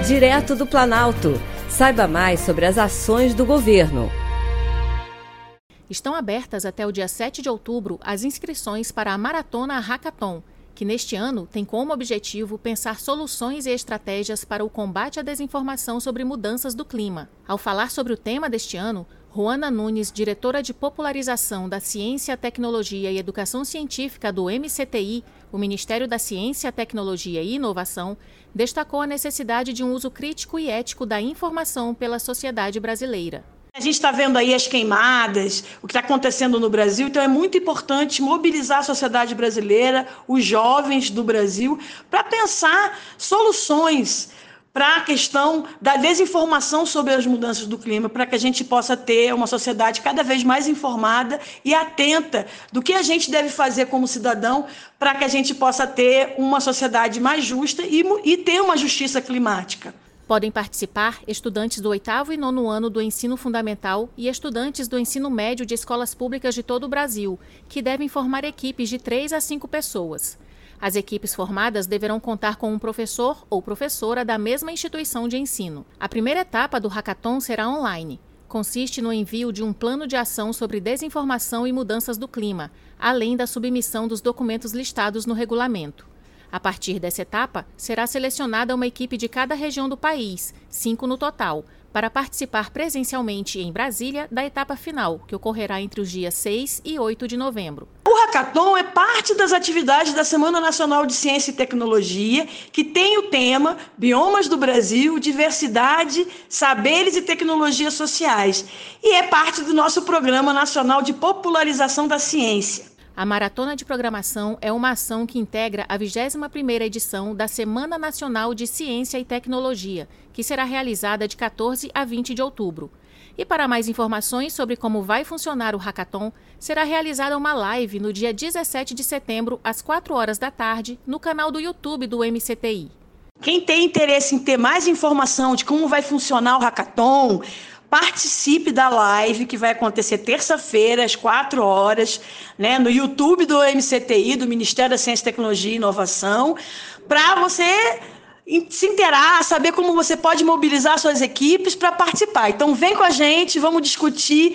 direto do Planalto. Saiba mais sobre as ações do governo. Estão abertas até o dia 7 de outubro as inscrições para a Maratona Hackathon, que neste ano tem como objetivo pensar soluções e estratégias para o combate à desinformação sobre mudanças do clima. Ao falar sobre o tema deste ano, Ruana Nunes, diretora de popularização da Ciência, Tecnologia e Educação Científica do MCTI, o Ministério da Ciência, Tecnologia e Inovação, destacou a necessidade de um uso crítico e ético da informação pela sociedade brasileira. A gente está vendo aí as queimadas, o que está acontecendo no Brasil, então é muito importante mobilizar a sociedade brasileira, os jovens do Brasil, para pensar soluções para a questão da desinformação sobre as mudanças do clima, para que a gente possa ter uma sociedade cada vez mais informada e atenta do que a gente deve fazer como cidadão para que a gente possa ter uma sociedade mais justa e ter uma justiça climática. Podem participar estudantes do 8º e 9º ano do ensino fundamental e estudantes do ensino médio de escolas públicas de todo o Brasil, que devem formar equipes de 3 a 5 pessoas. As equipes formadas deverão contar com um professor ou professora da mesma instituição de ensino. A primeira etapa do hackathon será online. Consiste no envio de um plano de ação sobre desinformação e mudanças do clima, além da submissão dos documentos listados no regulamento. A partir dessa etapa, será selecionada uma equipe de cada região do país, 5 no total, para participar presencialmente em Brasília da etapa final, que ocorrerá entre os dias 6 e 8 de novembro. O Hackathon é parte das atividades da Semana Nacional de Ciência e Tecnologia, que tem o tema Biomas do Brasil, Diversidade, Saberes e Tecnologias Sociais, e é parte do nosso Programa Nacional de Popularização da Ciência. A Maratona de Programação é uma ação que integra a 21ª edição da Semana Nacional de Ciência e Tecnologia, que será realizada de 14 a 20 de outubro. E para mais informações sobre como vai funcionar o Hackathon, será realizada uma live no dia 17 de setembro, às 4 horas da tarde, no canal do YouTube do MCTI. Quem tem interesse em ter mais informação de como vai funcionar o Hackathon, participe da live que vai acontecer terça-feira, às 4 horas, no YouTube do MCTI, do Ministério da Ciência, Tecnologia e Inovação, para você se inteirar, saber como você pode mobilizar suas equipes para participar. Então, vem com a gente, vamos discutir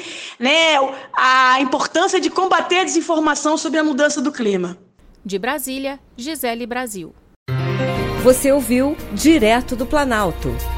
a importância de combater a desinformação sobre a mudança do clima. De Brasília, Gisele Brasil. Você ouviu Direto do Planalto.